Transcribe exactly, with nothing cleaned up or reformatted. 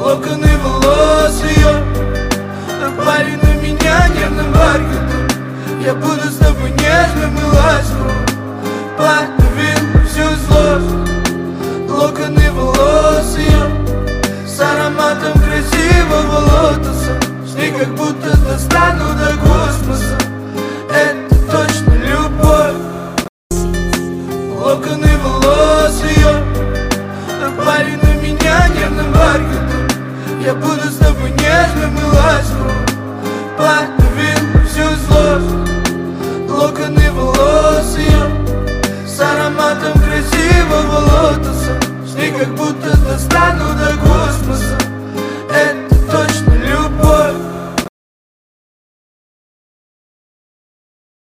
локоны волос ее напали на меня нервным бархатом. Я буду с тобой нежным и ласковым, подавил всю злость. Локоны волос ее с ароматом красивого лотоса, с ней как будто достану до космоса. Это точно любовь. Локоны волос ее напали на меня нервным бархатом. Я буду с тобой нежным и ласковым, подавил всю злость. Локоны